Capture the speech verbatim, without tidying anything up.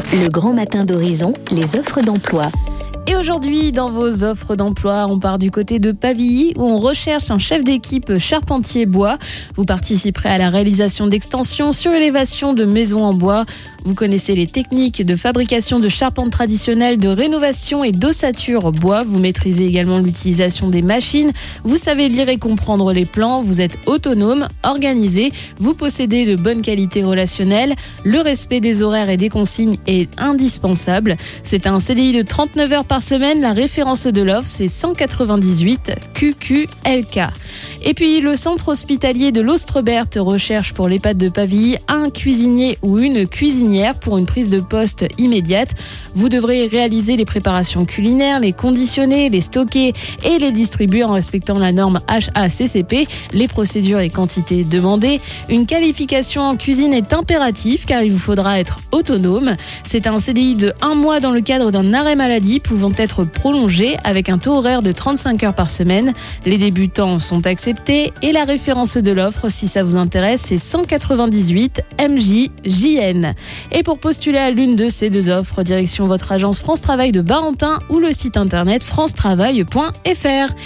Le grand matin d'Horizon, les offres d'emploi. Et aujourd'hui, dans vos offres d'emploi, on part du côté de Pavilly où on recherche un chef d'équipe charpentier bois. Vous participerez à la réalisation d'extensions sur élévation de maisons en bois. Vous connaissez les techniques de fabrication de charpente traditionnelle, de rénovation et d'ossature bois. Vous maîtrisez également l'utilisation des machines. Vous savez lire et comprendre les plans. Vous êtes autonome, organisé. Vous possédez de bonnes qualités relationnelles. Le respect des horaires et des consignes est indispensable. C'est un C D I de trente-neuf heures par semaine. La référence de l'offre, c'est cent quatre-vingt-dix-huit Q Q L K. Et puis, le centre hospitalier de l'Austrebert recherche pour l'EHPAD de Pavilly un cuisinier ou une cuisinière pour une prise de poste immédiate. Vous devrez réaliser les préparations culinaires, les conditionner, les stocker et les distribuer en respectant la norme H A C C P, les procédures et quantités demandées. Une qualification en cuisine est impérative car il vous faudra être autonome. C'est un C D I de un mois dans le cadre d'un arrêt maladie pouvant être prolongé avec un taux horaire de trente-cinq heures par semaine. Les débutants sont acceptés et la référence de l'offre, si ça vous intéresse, c'est cent quatre-vingt-dix-huit M J J N. Et pour postuler à l'une de ces deux offres, direction votre agence France Travail de Barentin ou le site internet france travail point f r.